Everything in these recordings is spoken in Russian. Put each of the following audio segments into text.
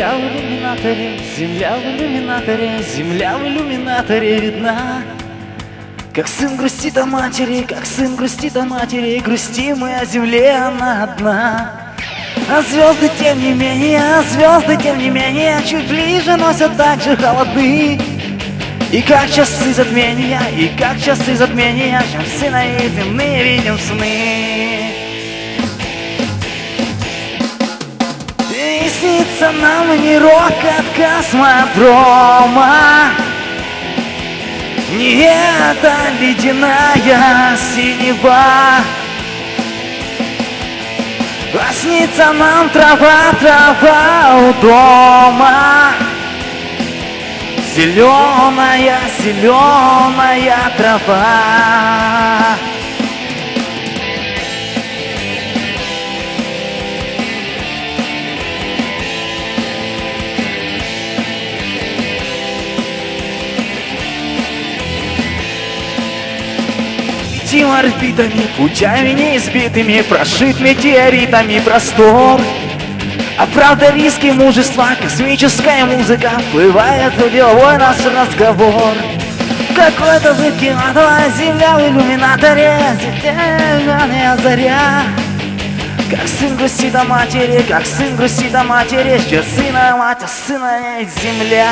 Земля в иллюминаторе, земля в иллюминаторе, земля в иллюминаторе видна. Как сын грустит о матери, как сын грустит о матери, грустим мы о земле, она одна. А звезды, тем не менее, звезды, тем не менее, чуть ближе, но все так же холодны. И как часы затмения, и как часы затмения, чем сына и земные видим сны. И снится нам не рок от космодрома, не эта ледяная синева, а снится нам трава, трава у дома. Зеленая, зеленая трава. Летим орбитами, путями неизбитыми, прошит метеоритами простор. А правда, риски мужества, космическая музыка вплывает в деловой наш разговор. Какой-то закинутая земля в иллюминаторе, зеленая заря. Как сын грустит о матери, как сын грустит о матери, что сына мать, а сына нет земля.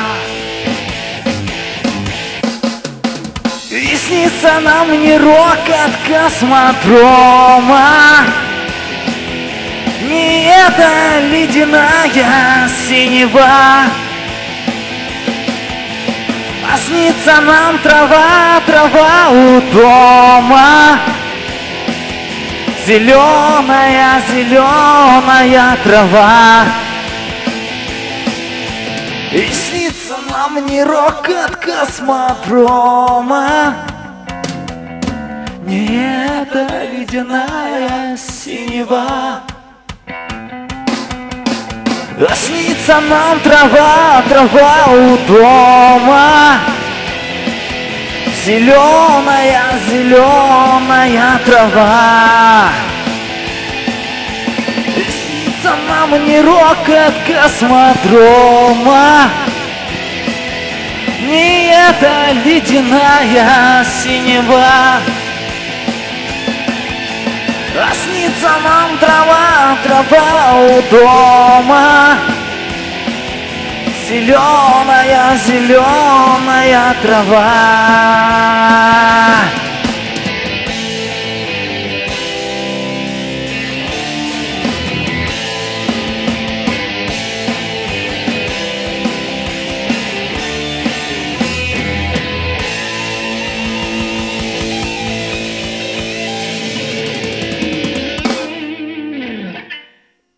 И снится нам не рок от космодрома, не эта ледяная синева, а снится нам трава, трава у дома. Зеленая, зеленая трава. И снится нам не рок от космодрома, не эта ледяная синева, а снится нам трава, трава у дома. Зеленая, зеленая трава. И снится нам не рок от космодрома, не эта ледяная синева, а снится нам трава, трава у дома. Зеленая, зеленая трава.